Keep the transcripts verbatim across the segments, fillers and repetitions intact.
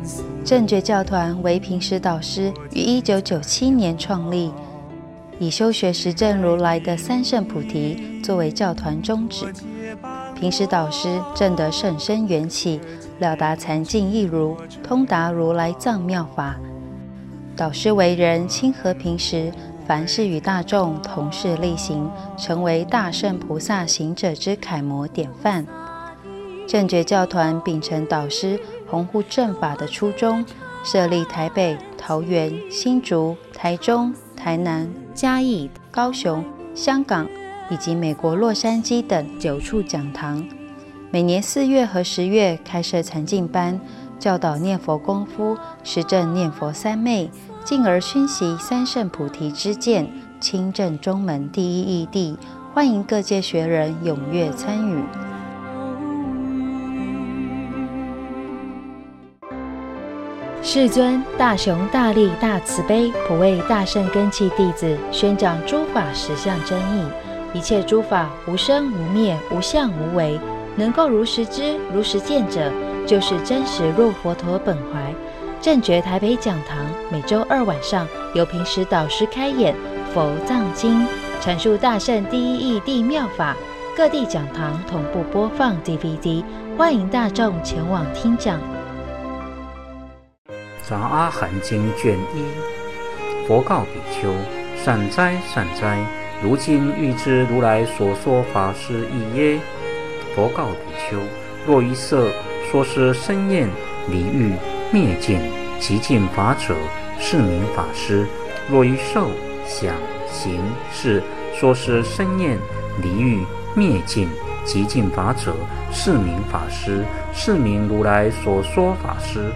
正觉教团为平时导师于一九九七年创立，以修学实证如来的三圣菩提作为教团宗旨。平时导师证得甚深缘起，了达禅境义如，通达如来藏妙法。导师为人亲和平时，凡事与大众同事力行，成为大圣菩萨行者之楷模典范。正觉教团秉承导师弘护正法的初衷，设立台北、桃园、新竹、台中、台南、嘉义、高雄、香港以及美国洛杉矶等九处讲堂。每年四月和十月开设禅净班，教导念佛功夫，实证念佛三昧，进而熏习三圣菩提之见，亲证中门第一义谛，欢迎各界学人踊跃参与。世尊大雄大力大慈悲，普为大圣根器弟子，宣讲诸法实相真义。一切诸法无生无灭，无相无为，能够如实知如实见者，就是真实入佛陀本怀。正觉台北讲堂每周二晚上由平时导师开演佛藏经，阐述大圣第一义谛妙法，各地讲堂同步播放 D V D， 欢迎大众前往听讲。 杂阿含经卷一，佛告比丘：善哉善哉，如今欲知如来所说法是义耶？佛告比丘：若于色说是生厌离欲灭尽极尽法者，是名法师；若于受想行识说是生厌离欲灭尽极尽法者，是名法师，是名如来所说法师。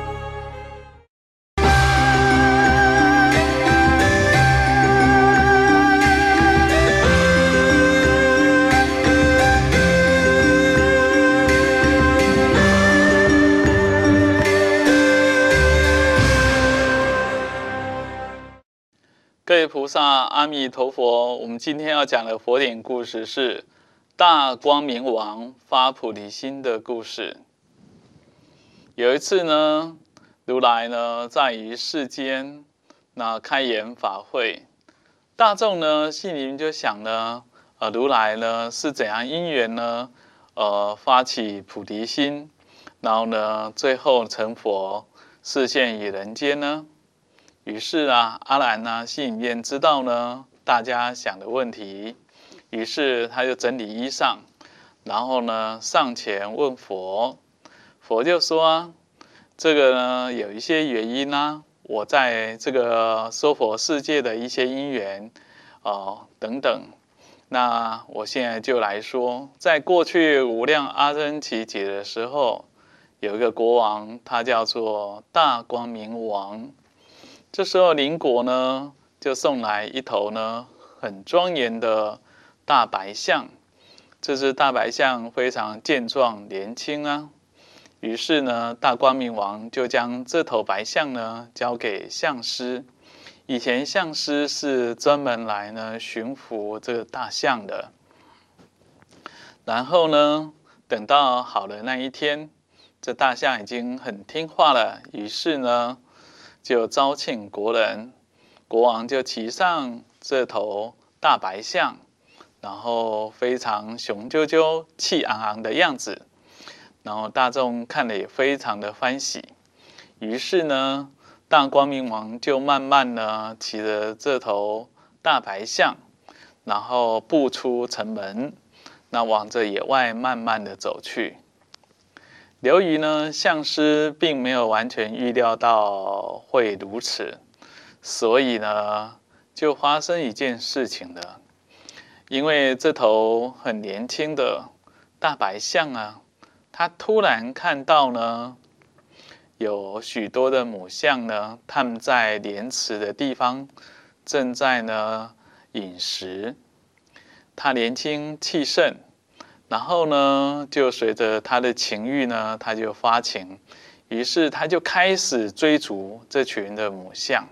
各位菩萨，阿弥陀佛。我们今天要讲的佛典故事是大光明王发菩提心的故事。有一次呢，如来呢在于世间，那开演法会，大众呢心里面就想呢，呃，如来呢是怎样因缘呢，呃，发起菩提心，然后呢最后成佛，示现于人间呢？于是啊，阿难呢心里面知道呢大家想的问题，于是他就整理衣裳，然后呢上前问佛，佛就说啊，这个呢有一些原因啊，我在这个娑婆世界的一些因缘哦等等，那我现在就来说，在过去无量阿僧祇劫的时候，有一个国王，他叫做大光明王。这时候邻国呢就送来一头呢很庄严的大白象，这只大白象非常健壮年轻啊。于是呢大光明王就将这头白象呢交给象师。以前象师是专门来呢驯服这个大象的。然后呢等到好的那一天，这大象已经很听话了，于是呢就招请国人，国王就骑上这头大白象，然后非常雄赳赳、气昂昂的样子，然后大众看了也非常的欢喜。于是呢，大光明王就慢慢呢骑着这头大白象，然后步出城门，那往这野外慢慢的走去。由于呢，象师并没有完全预料到会如此，所以呢，就发生一件事情了。因为这头很年轻的大白象啊，它突然看到呢，有许多的母象呢，它们在莲池的地方正在呢饮食。它年轻气盛。然后呢，就随着他的情欲呢，他就发情，于是他就开始追逐这群的母象。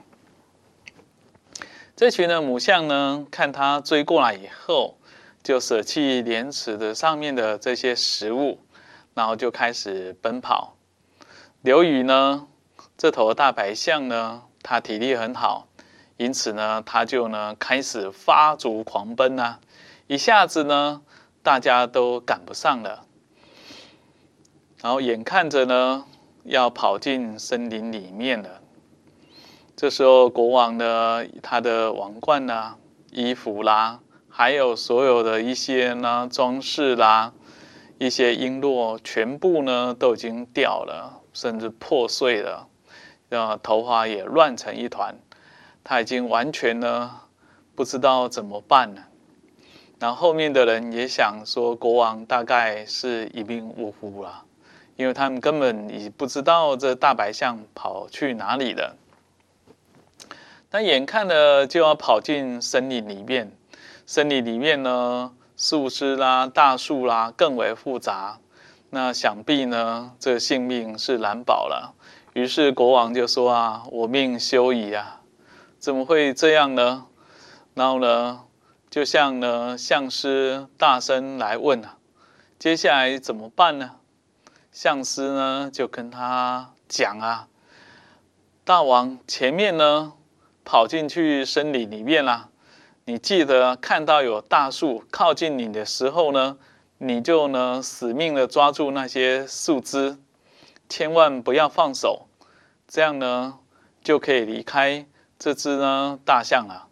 这群的母象呢，看他追过来以后，就舍弃莲池的上面的这些食物，然后就开始奔跑。由于呢， 这头大白象呢，它体力很好，因此呢，它就呢开始发足狂奔啊，一下子呢，大家都赶不上了。然后眼看着呢，要跑进森林里面了。这时候，国王呢，他的王冠啦、衣服啦，还有所有的一些呢装饰啦，一些璎珞，全部呢都已经掉了，甚至破碎了。呃，头发也乱成一团，他已经完全呢不知道怎么办了。然后后面的人也想说，国王大概是一命呜呼了。因为他们根本也不知道这大白象跑去哪里了。但眼看着就要跑进森林里面，森林里面呢，树枝啦、大树啦更为复杂，那想必呢，这性命是难保了。于是国王就说啊：“我命休矣啊！怎么会这样呢？”然后呢，就向呢相师大声来问啊：“接下来怎么办呢？”相师呢就跟他讲啊，大王前面呢跑进去森林里面啦，你记得看到有大树靠近你的时候呢，你就呢死命的抓住那些树枝，千万不要放手，这样呢就可以离开这只呢大象了。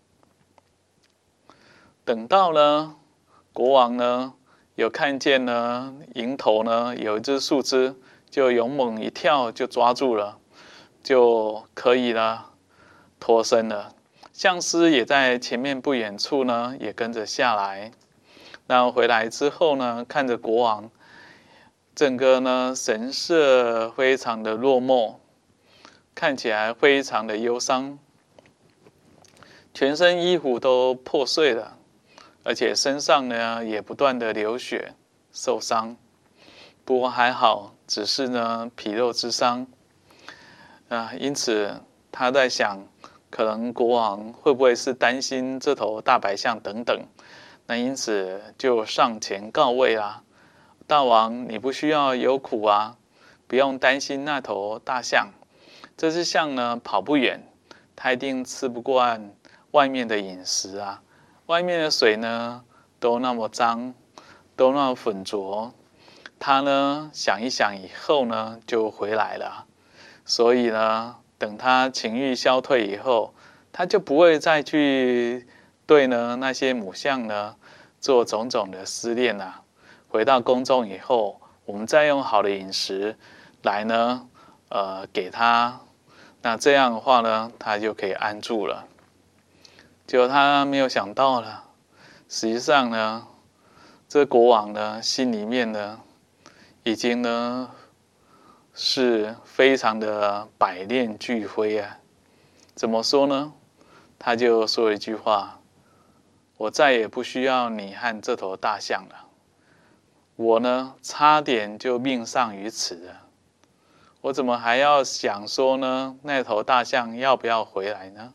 等到呢国王呢有看见呢，迎头呢有一只树枝，就勇猛一跳，就抓住了，就可以呢脱身了。相师也在前面不远处呢，也跟着下来。然后回来之后呢，看着国王，整个呢神色非常的落寞，看起来非常的忧伤，全身衣服都破碎了。而且身上呢也不断的流血受伤，不过还好，只是呢皮肉之伤啊。因此他在想，可能国王会不会是担心这头大白象等等，那因此就上前告慰啦：“大王，你不需要忧苦啊，不用担心那头大象。这只象呢跑不远，它一定吃不惯外面的饮食啊。”外面的水呢，都那么脏，都那么浑浊。他呢，想一想以后呢，就回来了。所以呢，等他情欲消退以后，他就不会再去对呢那些母象呢做种种的思念了。回到宫中以后，我们再用好的饮食来呢，呃，给他。那这样的话呢，他就可以安住了。结果他没有想到了，实际上呢，这国王呢心里面呢，已经呢是非常的百炼俱灰啊。怎么说呢？他就说一句话：“我再也不需要你和这头大象了。我呢，差点就命丧于此了。我怎么还要想说呢？那头大象要不要回来呢？”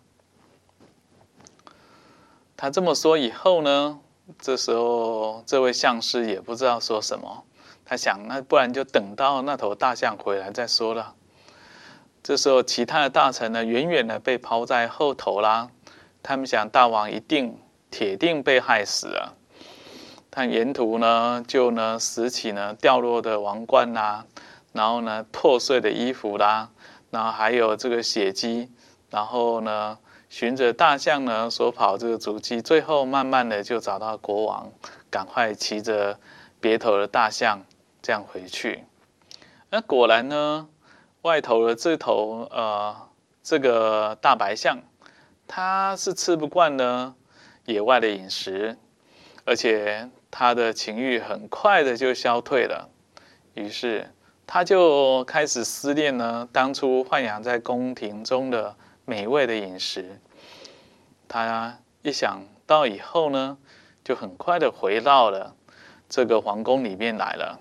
他这么说以后呢，这时候这位相师也不知道说什么。他想，那不然就等到那头大象回来再说了。这时候其他的大臣呢，远远的被抛在后头啦。他们想，大王一定铁定被害死了。但沿途呢，就呢拾起呢掉落的王冠啦，然后呢破碎的衣服啦，然后还有这个血迹，然后呢循着大象呢所跑这个足迹，最后慢慢的就找到国王，赶快骑着别头的大象这样回去。那果然呢，外头的这头呃这个大白象，它是吃不惯呢野外的饮食，而且它的情欲很快的就消退了。于是他就开始思念呢当初豢养在宫廷中的美味的饮食。他一想到以后呢，就很快的回到了这个皇宫里面来了。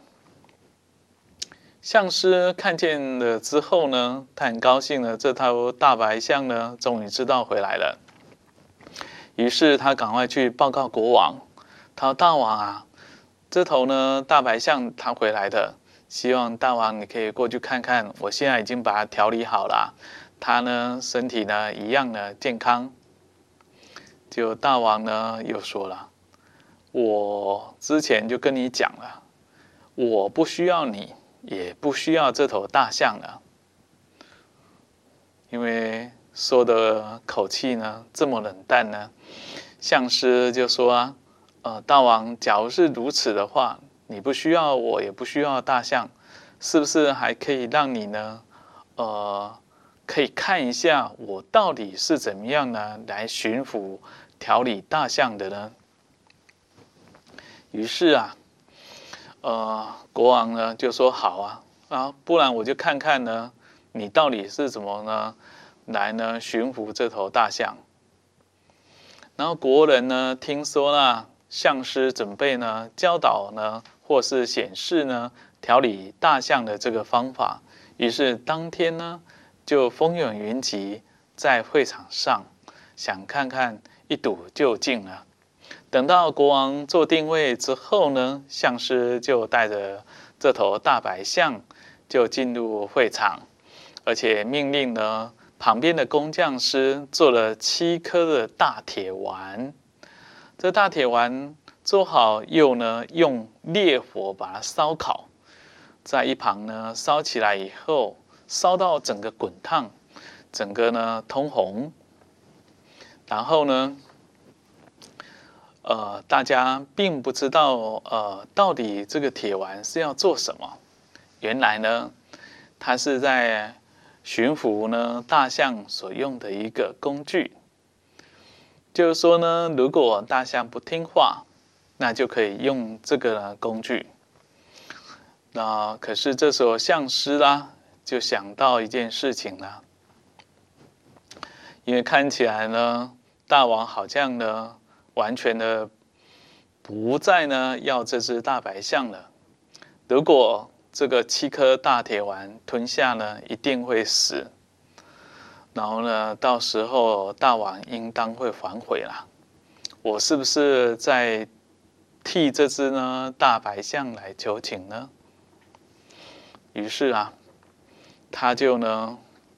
相师看见了之后呢，他很高兴呢，这头大白象呢终于知道回来了。于是他赶快去报告国王，他说：“大王啊，这头呢大白象它回来的， 希望大王你可以过去看看，我现在已经把它调理好了，他呢身体呢一样的健康。”就大王呢又说了：“我之前就跟你讲了，我不需要你，也不需要这头大象了。”因为说的口气呢这么冷淡呢，相师就说啊，呃，大王，假如是如此的话，你不需要我，也不需要大象，是不是还可以让你呢，呃，可以看一下我到底是怎么样呢来驯服调理大象的呢？于是啊，呃，国王呢就说好啊，啊，不然我就看看呢，你到底是怎么呢来呢驯服这头大象。然后国人呢听说了相师准备呢教导呢或是显示呢调理大象的这个方法，于是当天呢就风涌云集在会场上，想看看一睹究竟啊。等到国王做定位之后呢，相师就带着这头大白象就进入会场，而且命令呢旁边的工匠师做了七颗的大铁丸。这大铁丸做好又呢用烈火把它烧烤，在一旁呢烧起来以后，烧到整个滚烫，整个呢通红。然后呢，呃，大家并不知道呃到底这个铁丸是要做什么。原来呢，它是在驯服呢大象所用的一个工具。就是说呢，如果大象不听话，那就可以用这个呢工具。那可是这时候相师啦，就想到一件事情了，因为看起来呢，大王好像呢完全的不再呢要这只大白象了。如果这个七颗大铁丸吞下呢，一定会死。然后呢，到时候大王应当会反悔啦。我是不是在替这只呢大白象来求情呢？于是啊，他就呢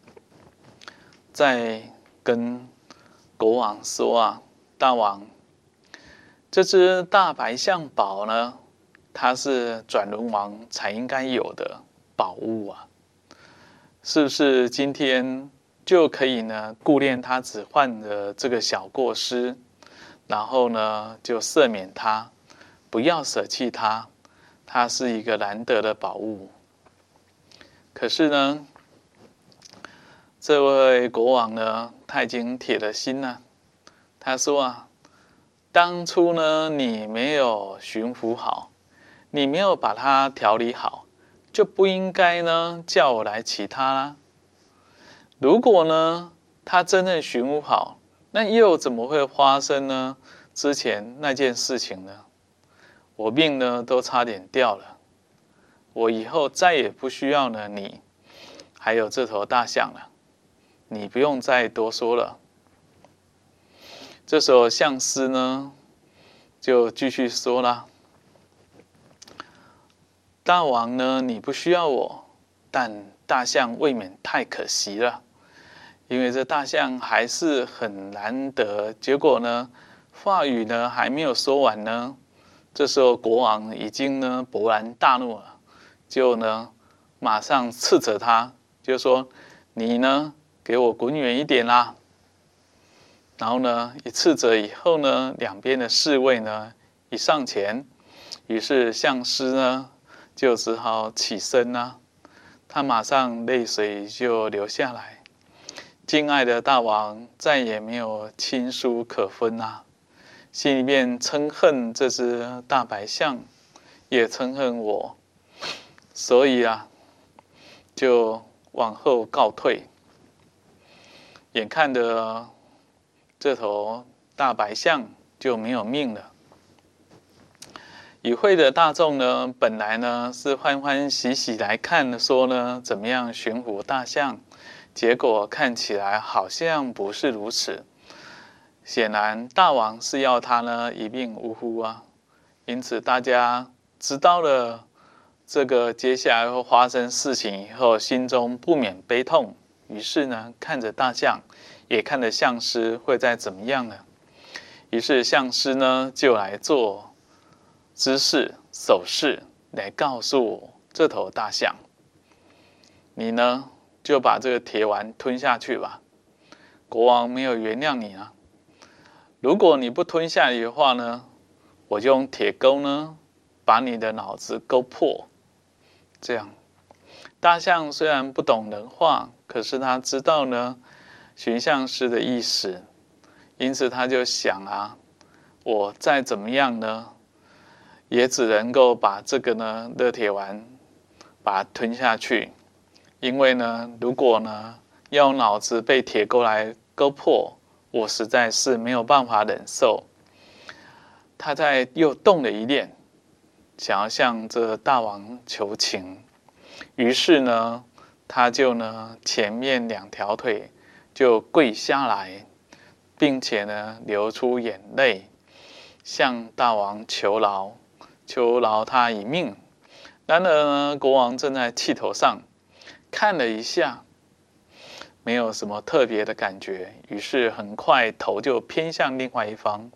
在跟国王说啊，大王，这只大白象宝呢，它是转轮王才应该有的宝物啊，是不是今天就可以呢顾念他只犯的这个小过失，然后呢就赦免他，不要舍弃他，他是一个难得的宝物。可是呢，这位国王呢，他已经铁了心了。他说啊，当初呢你没有驯服好，你没有把它调理好，就不应该呢叫我来骑它啦。如果呢他真正驯服好，那又怎么会发生呢之前那件事情呢？我命呢都差点掉了，我以后再也不需要呢你还有这头大象了，你不用再多说了。这时候相师呢就继续说了，大王呢你不需要我，但大象未免太可惜了，因为这大象还是很难得。结果呢话语呢还没有说完呢，这时候国王已经呢勃然大怒了，就呢马上斥责他，就说你呢给我滚远一点啦。然后呢一斥责以后呢，两边的侍卫呢一上前，于是相师呢就只好起身啊，他马上泪水就流下来。敬爱的大王再也没有亲疏可分啊，心里面憎恨这只大白象，也憎恨我，所以啊就往后告退。眼看着这头大白象就没有命了。与会的大众呢，本来呢是欢欢喜喜来看说呢怎么样驯服大象，结果看起来好像不是如此。显然大王是要他呢一命呜呼啊，因此大家知道了这个接下来会发生事情以后，心中不免悲痛。于是呢，看着大象，也看着象师会再怎么样呢？于是象师呢，就来做姿势、手势，来告诉这头大象：你呢，就把这个铁丸吞下去吧。国王没有原谅你啊！如果你不吞下去的话呢，我就用铁钩呢，把你的脑子勾破。这样，大象虽然不懂人话，可是他知道呢，驯象师的意思，因此他就想啊，我再怎么样呢，也只能够把这个呢热铁丸把它吞下去，因为呢，如果呢要脑子被铁钩来勾破，我实在是没有办法忍受。他在又动了一念，想要向这大王求情，于是呢，他就呢前面两条腿就跪下来，并且呢流出眼泪，向大王求饶，求饶他一命。然而呢，国王正在气头上，看了一下，没有什么特别的感觉，于是很快头就偏向另外一方。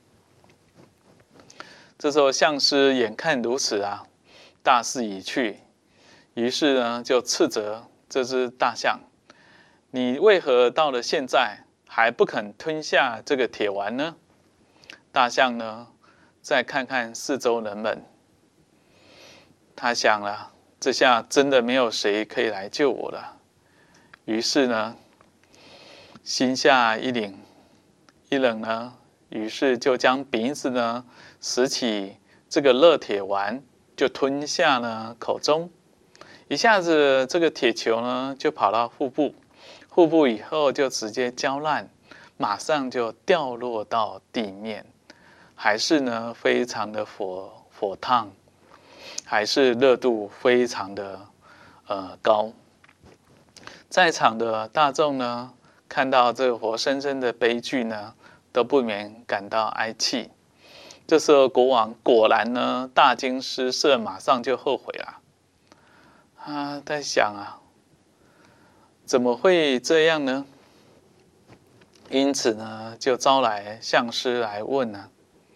这时候象师眼看如此啊，大势已去，于是呢就斥责这只大象：你为何到了现在还不肯吞下这个铁丸呢？大象呢再看看四周人们，他想了，这下真的没有谁可以来救我了。于是呢心下一凛一冷呢，于是就将鼻子呢拾起这个热铁丸，就吞下了口中。一下子这个铁球呢就跑到腹部，腹部以后就直接焦烂，马上就掉落到地面，还是呢非常的火火烫，还是热度非常的呃高。在场的大众呢看到这个活生生的悲剧呢，都不免感到哀戚。这时候国王果然呢大惊失色，马上就后悔了。他在想啊，怎么会这样呢？因此呢就招来象师来问呢、啊，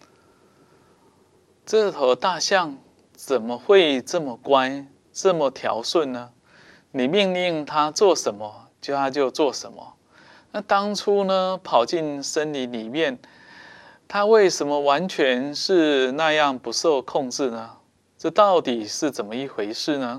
这头大象怎么会这么乖，这么条顺呢？你命令它做什么，就它就做什么。那当初呢跑进森林里面，他为什么完全是那样不受控制呢？这到底是怎么一回事呢？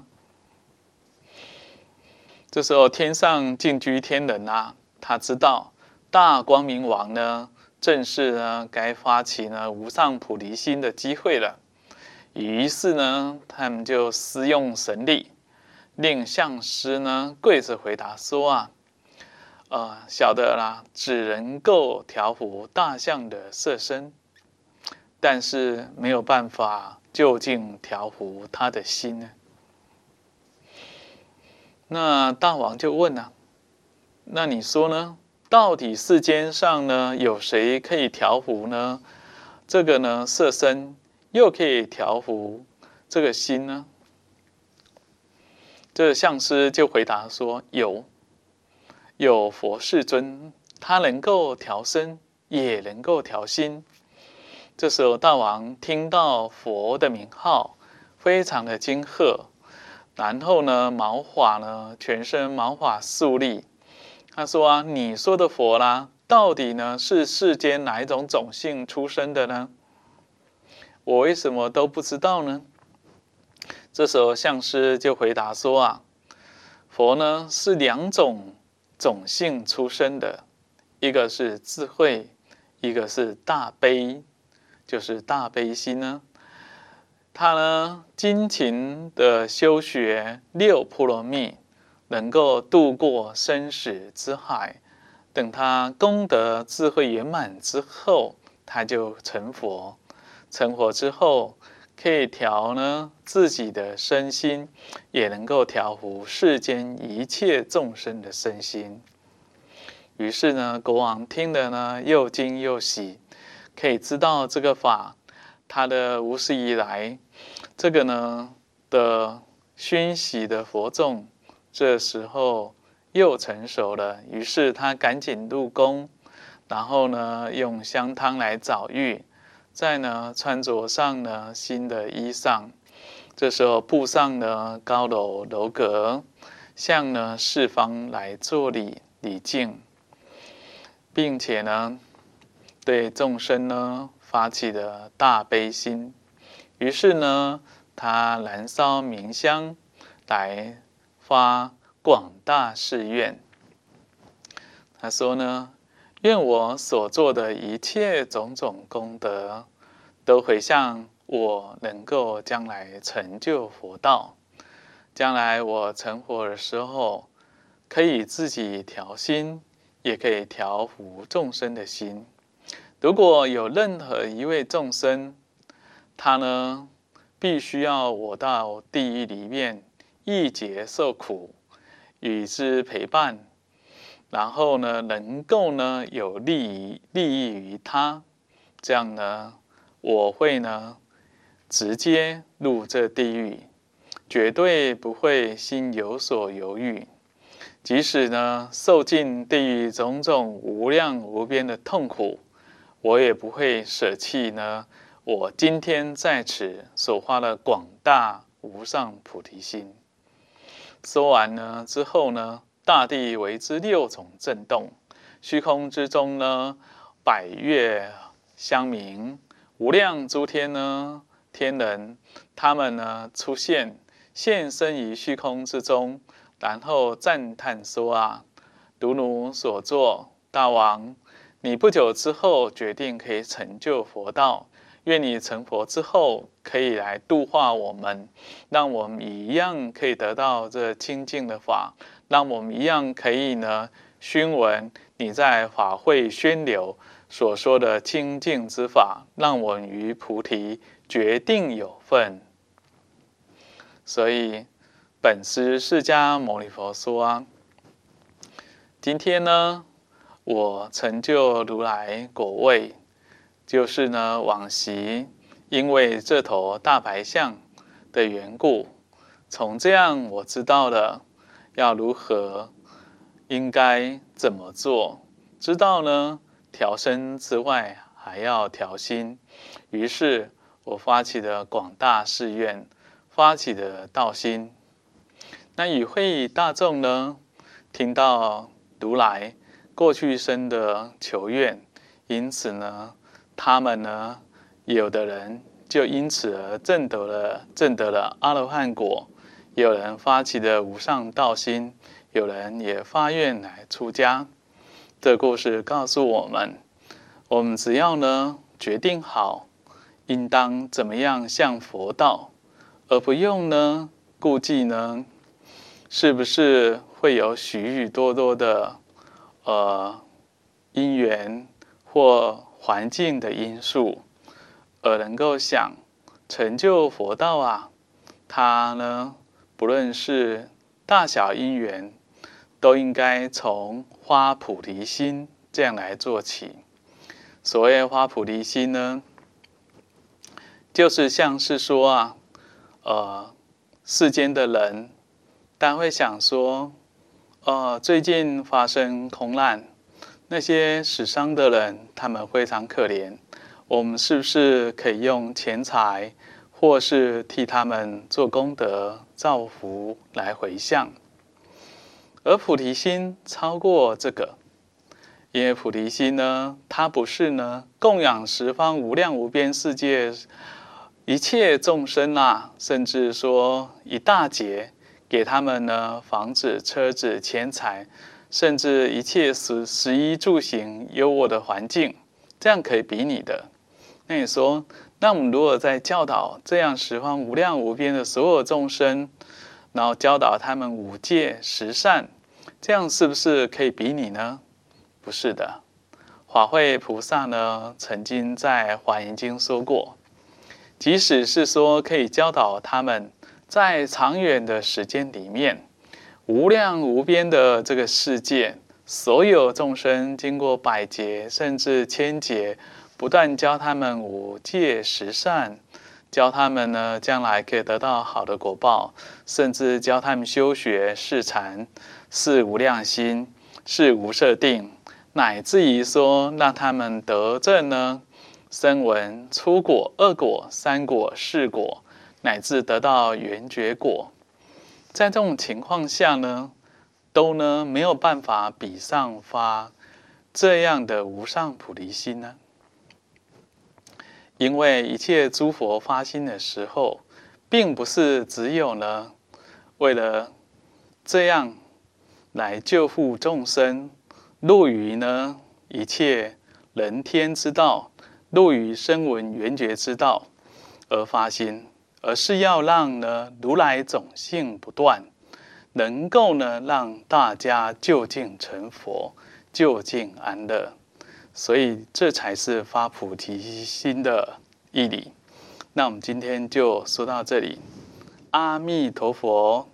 这时候天上净居天人啊，他知道大光明王呢正是呢该发起呢无上菩提心的机会了。于是呢他们就施用神力，令象师呢跪着回答说啊，呃，晓得啦，只能够调伏大象的色身，但是没有办法究竟调伏他的心呢。那大王就问啊，那你说呢？到底世间上呢有谁可以调伏呢？这个呢色身又可以调伏这个心呢？这象师就回答说，有。有佛世尊，他能够调身，也能够调心。这时候大王听到佛的名号，非常的惊吓，然后呢毛发呢全身毛发竖立。他说啊，你说的佛啦，到底呢是世间哪一种种姓出生的呢？我为什么都不知道呢？这时候象师就回答说啊，佛呢是两种种姓出生的，一个是智慧，一个是大悲，就是大悲心呢。他呢精勤的修学六波罗蜜，能够度过生死之海。等他功德智慧圆满之后，他就成佛。成佛之后，可以调呢自己的身心，也能够调伏世间一切众生的身心。于是呢，国王听了呢，又惊又喜，可以知道这个法，它的无始以来，这个呢的熏洗的佛众这时候又成熟了，于是他赶紧入宫，然后呢用香汤来澡浴，再呢穿着上呢新的衣裳。这时候步上呢高楼楼阁，向呢四方来作礼礼敬，并且呢对众生呢发起了大悲心。于是呢他燃烧明香来发广大誓愿。他说呢，愿我所做的一切种种功德都回向我能够将来成就佛道，将来我成佛的时候，可以自己调心，也可以调伏众生的心。如果有任何一位众生，他呢必须要我到地狱里面一劫受苦，与之陪伴，然后呢能够呢有利于利益于他，这样呢我会呢直接入这地狱，绝对不会心有所犹豫。即使呢受尽地狱种种无量无边的痛苦，我也不会舍弃呢我今天在此所发的广大无上菩提心。说完呢之后呢，大地为之六种震动，虚空之中呢百岳相鸣，无量诸天呢天人，他们呢出现现身于虚空之中，然后赞叹说啊，如汝所作，大王，你不久之后决定可以成就佛道，愿你成佛之后可以来度化我们，让我们一样可以得到这清净的法，让我们一样可以呢熏闻你在法会宣流所说的清净之法，让我们于菩提决定有份。所以本师释迦牟尼佛说啊，今天呢我成就如来果位，就是呢往昔因为这头大白象的缘故，从这样我知道了要如何应该怎么做，知道呢调身之外还要调心，于是我发起了广大誓愿，发起了道心。那与会大众呢听到如来过去生的求愿，因此呢他们呢有的人就因此而证得了证得了阿罗汉果，有人发起了无上道心，有人也发愿来出家。这故事告诉我们，我们只要呢决定好应当怎么样向佛道，而不用呢顾忌呢是不是会有许许多多的呃因缘或环境的因素，而能够想成就佛道啊，它呢不论是大小因缘，都应该从发菩提心这样来做起。所谓发菩提心呢，就是像是说啊，呃，世间的人，大家会想说，呃，最近发生空难，那些死伤的人，他们非常可怜，我们是不是可以用钱财，或是替他们做功德、造福来回向？而菩提心超过这个，因为菩提心呢，它不是呢供养十方无量无边世界一切众生啊，甚至说一大劫给他们呢房子、车子、钱财，甚至一切食食衣住行优渥的环境，这样可以比拟的。那你说，那我们如果在教导这样十方无量无边的所有众生，然后教导他们五戒十善，这样是不是可以比拟呢？不是的。法会菩萨呢曾经在华严经说过，即使是说可以教导他们在长远的时间里面，无量无边的这个世界，所有众生经过百劫甚至千劫，不断教他们五戒十善， 教他们呢将来可以得到好的果报，甚至教他们修学是禅、是无量心、是无设定，乃至于说让他们得证呢声闻、初果、二果、三果、四果，乃至得到圆觉果。在这种情况下呢，都呢没有办法比上发这样的无上菩提心呢。因为一切诸佛发心的时候，并不是只有呢为了这样来救护众生，入于呢一切人天之道，入于声闻缘觉之道而发心，而是要让呢如来种性不断，能够呢让大家究竟成佛，究竟安乐。所以这才是发菩提心的义理。那我们今天就说到这里，阿弥陀佛。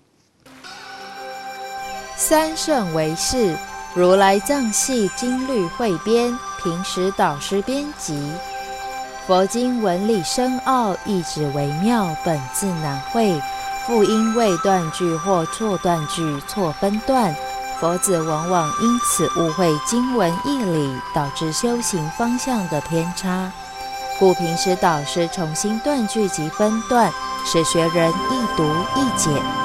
三圣唯识，如来藏系经律汇编，平时导师编辑。佛经文理深奥，义旨微妙，本自难会。复因未断句或错断句、错分段，佛子往往因此误会经文义理，导致修行方向的偏差。故平时导师重新断句及分段，使学人易读易解。